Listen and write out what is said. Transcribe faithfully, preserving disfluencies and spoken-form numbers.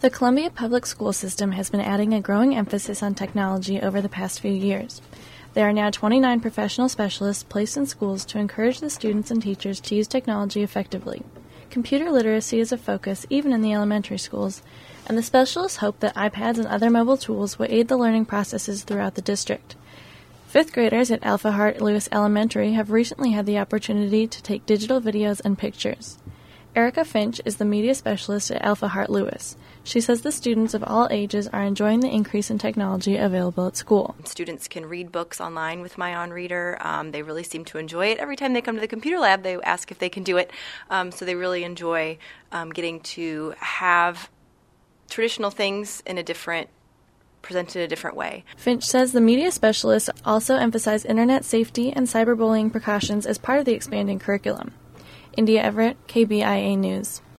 The Columbia Public School System has been adding a growing emphasis on technology over the past few years. There are now twenty-nine professional specialists placed in schools to encourage the students and teachers to use technology effectively. Computer literacy is a focus even in the elementary schools, and the specialists hope that iPads and other mobile tools will aid the learning processes throughout the district. Fifth graders at Alpha Hart Lewis Elementary have recently had the opportunity to take digital videos and pictures. Erica Finch is the media specialist at Alpha Hart Lewis. She says the students of all ages are enjoying the increase in technology available at school. Students can read books online with My On Reader. Um, they really seem to enjoy it. Every time they come to the computer lab, they ask if they can do it. Um, so they really enjoy um, getting to have traditional things in a different presented in a different way. Finch says the media specialists also emphasize internet safety and cyberbullying precautions as part of the expanding curriculum. India Everett, K B I A News.